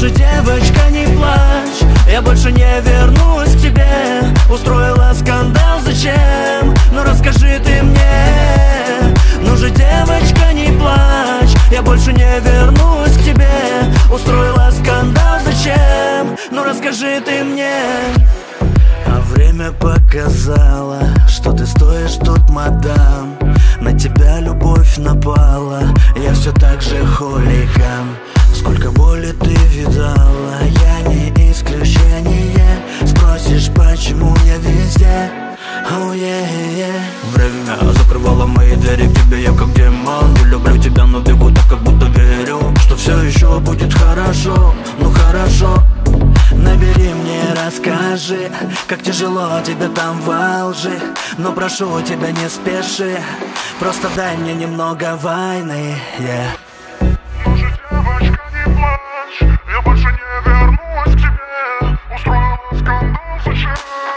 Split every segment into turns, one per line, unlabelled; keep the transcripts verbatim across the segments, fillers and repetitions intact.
же, девочка, не плачь, я больше не вернусь к тебе. Устроила скандал, зачем? Ну расскажи ты мне. Ну же, девочка, не плачь, я больше не вернусь к тебе. Устроила скандал, зачем? Ну расскажи ты мне. А время показало, что ты стоишь тут, мадам. На тебя любовь напала, я все так же хулиган. Сколько боли ты видала, я не исключение. Спросишь, почему я везде? Oh, yeah, yeah.
Время закрывало мои двери к тебе, я как демон. Не люблю тебя, но бегу так, как будто верю, что все еще будет хорошо. Ну хорошо.
Набери мне, расскажи, как тяжело тебе там во лжи. Но прошу тебя, не спеши, просто дай мне немного войны, yeah.
Ну же, девочка, не плачь, я больше не вернусь к тебе. Устроила скандал, зачем?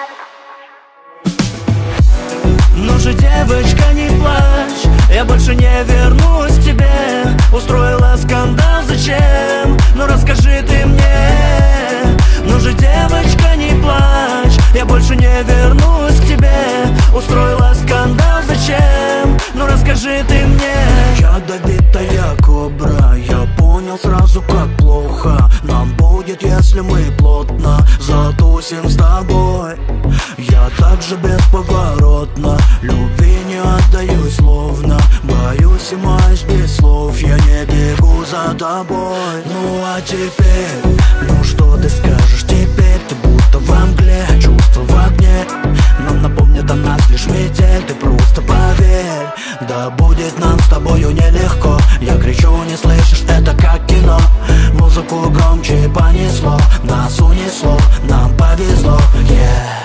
Ну же, девочка, не плачь, я больше не вернусь к тебе. Устроила скандал, зачем? Ну расскажи ты мне. Ну же, девочка, не плачь, я больше не вернусь к тебе. Устроила скандал, зачем? Ну расскажи ты мне.
Ядовитая кобра, я понял сразу, как плохо нам будет, если мы плотно затусим с тобой. Я так же бесповоротно любви не отдаю словно. Боюсь и маюсь без слов, я не бегу за тобой.
Ну а теперь, ну что ты скажешь теперь? Ты будто во мгле, чувства в огне. Нам напомнит о нас лишь метель, ты просто поверь.
Да будет нам с тобою нелегко. Я кричу, не слышишь, это как кино. Музыку громче понесло, нас унесло, нам повезло, yeah.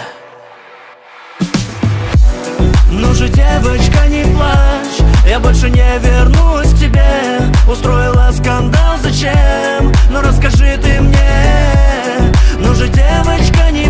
Ну же, девочка, не плачь, я больше не вернусь к тебе. Устроила скандал, зачем? Ну расскажи ты мне. Ну же, девочка, не